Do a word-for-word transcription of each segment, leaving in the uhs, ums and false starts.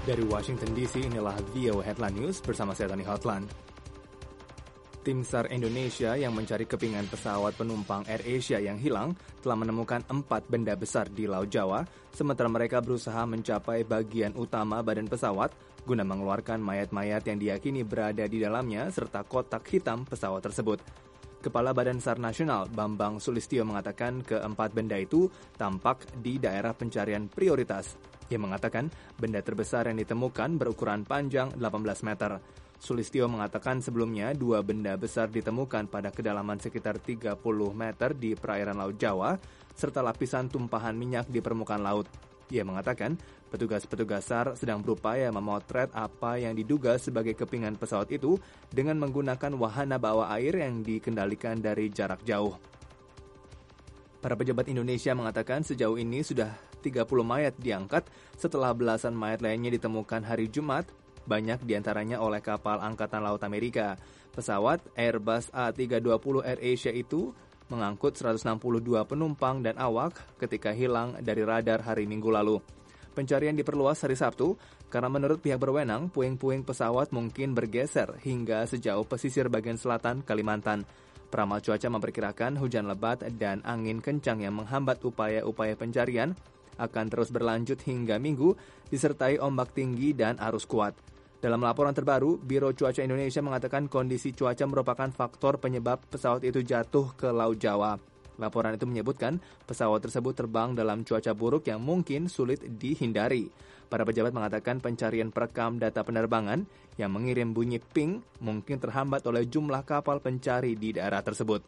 Dari Washington D C, inilah V O A Headline News bersama saya Tony Hotland. Tim SAR Indonesia yang mencari kepingan pesawat penumpang AirAsia yang hilang telah menemukan empat benda besar di Laut Jawa, sementara mereka berusaha mencapai bagian utama badan pesawat guna mengeluarkan mayat-mayat yang diyakini berada di dalamnya serta kotak hitam pesawat tersebut. Kepala Badan SAR Nasional Bambang Sulistyo mengatakan keempat benda itu tampak di daerah pencarian prioritas. Ia mengatakan benda terbesar yang ditemukan berukuran panjang delapan belas meter. Sulistyo mengatakan sebelumnya dua benda besar ditemukan pada kedalaman sekitar tiga puluh meter di perairan Laut Jawa, serta lapisan tumpahan minyak di permukaan laut. Ia mengatakan petugas-petugas SAR sedang berupaya memotret apa yang diduga sebagai kepingan pesawat itu dengan menggunakan wahana bawah air yang dikendalikan dari jarak jauh. Para pejabat Indonesia mengatakan sejauh ini sudah tiga puluh mayat diangkat setelah belasan mayat lainnya ditemukan hari Jumat, banyak diantaranya oleh kapal Angkatan Laut Amerika. Pesawat Airbus A tiga dua nol AirAsia itu mengangkut seratus enam puluh dua penumpang dan awak ketika hilang dari radar hari Minggu lalu. Pencarian diperluas hari Sabtu karena menurut pihak berwenang, puing-puing pesawat mungkin bergeser hingga sejauh pesisir bagian selatan Kalimantan. Peramal cuaca memperkirakan hujan lebat dan angin kencang yang menghambat upaya-upaya pencarian akan terus berlanjut hingga Minggu, disertai ombak tinggi dan arus kuat. Dalam laporan terbaru, Biro Cuaca Indonesia mengatakan kondisi cuaca merupakan faktor penyebab pesawat itu jatuh ke Laut Jawa. Laporan itu menyebutkan pesawat tersebut terbang dalam cuaca buruk yang mungkin sulit dihindari. Para pejabat mengatakan pencarian perekam data penerbangan yang mengirim bunyi ping mungkin terhambat oleh jumlah kapal pencari di daerah tersebut.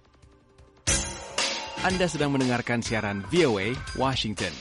Anda sedang mendengarkan siaran V O A Washington.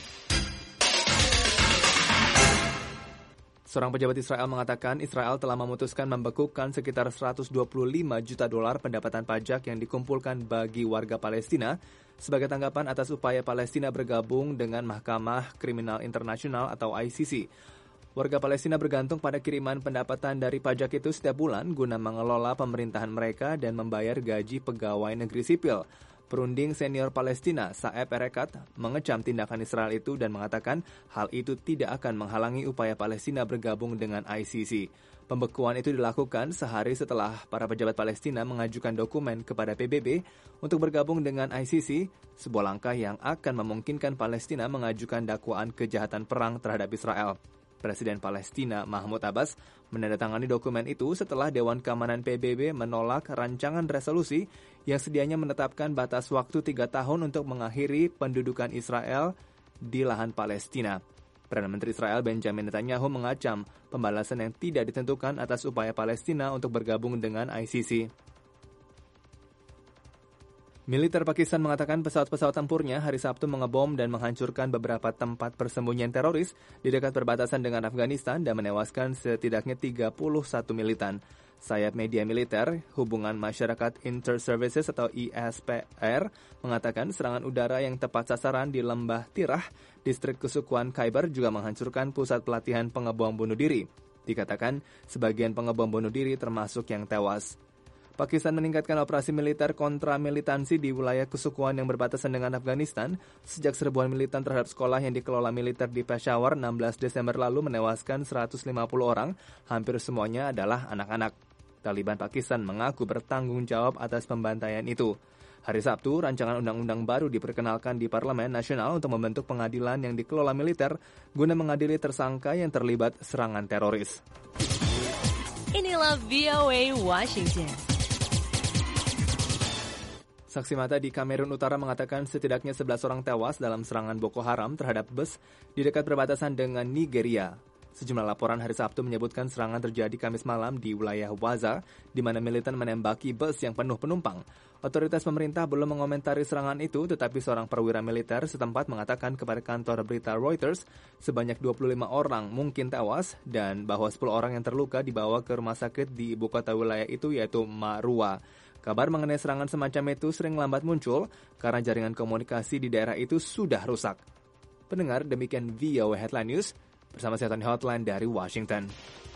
Seorang pejabat Israel mengatakan Israel telah memutuskan membekukan sekitar seratus dua puluh lima juta dolar pendapatan pajak yang dikumpulkan bagi warga Palestina sebagai tanggapan atas upaya Palestina bergabung dengan Mahkamah Kriminal Internasional atau I C C. Warga Palestina bergantung pada kiriman pendapatan dari pajak itu setiap bulan guna mengelola pemerintahan mereka dan membayar gaji pegawai negeri sipil. Perunding senior Palestina, Saeb Erekat, mengecam tindakan Israel itu dan mengatakan hal itu tidak akan menghalangi upaya Palestina bergabung dengan I C C. Pembekuan itu dilakukan sehari setelah para pejabat Palestina mengajukan dokumen kepada P B B untuk bergabung dengan I C C, sebuah langkah yang akan memungkinkan Palestina mengajukan dakwaan kejahatan perang terhadap Israel. Presiden Palestina Mahmud Abbas menandatangani dokumen itu setelah Dewan Keamanan P B B menolak rancangan resolusi yang sedianya menetapkan batas waktu tiga tahun untuk mengakhiri pendudukan Israel di lahan Palestina. Perdana Menteri Israel Benjamin Netanyahu mengacam pembalasan yang tidak ditentukan atas upaya Palestina untuk bergabung dengan I C C. Militer Pakistan mengatakan pesawat-pesawat tempurnya hari Sabtu mengebom dan menghancurkan beberapa tempat persembunyian teroris di dekat perbatasan dengan Afghanistan dan menewaskan setidaknya tiga puluh satu militan. Sayap media militer, Hubungan Masyarakat Inter-Services atau I S P R, mengatakan serangan udara yang tepat sasaran di Lembah Tirah, distrik kesukuan Khyber juga menghancurkan pusat pelatihan pengebom bunuh diri. Dikatakan sebagian pengebom bunuh diri termasuk yang tewas. Pakistan meningkatkan operasi militer kontra militansi di wilayah kesukuan yang berbatasan dengan Afghanistan sejak serbuan militan terhadap sekolah yang dikelola militer di Peshawar enam belas Desember lalu menewaskan seratus lima puluh orang, hampir semuanya adalah anak-anak. Taliban Pakistan mengaku bertanggung jawab atas pembantaian itu. Hari Sabtu, rancangan undang-undang baru diperkenalkan di Parlemen Nasional untuk membentuk pengadilan yang dikelola militer guna mengadili tersangka yang terlibat serangan teroris. Inilah V O A Washington. Saksi mata di Kamerun Utara mengatakan setidaknya sebelas orang tewas dalam serangan Boko Haram terhadap bus di dekat perbatasan dengan Nigeria. Sejumlah laporan hari Sabtu menyebutkan serangan terjadi Kamis malam di wilayah Waza, di mana militan menembaki bus yang penuh penumpang. Otoritas pemerintah belum mengomentari serangan itu, tetapi seorang perwira militer setempat mengatakan kepada kantor berita Reuters sebanyak dua puluh lima orang mungkin tewas dan bahwa sepuluh orang yang terluka dibawa ke rumah sakit di ibu kota wilayah itu yaitu Marua. Kabar mengenai serangan semacam itu sering lambat muncul karena jaringan komunikasi di daerah itu sudah rusak. Pendengar, demikian V O A Headline News bersama saya Tony Hotline dari Washington.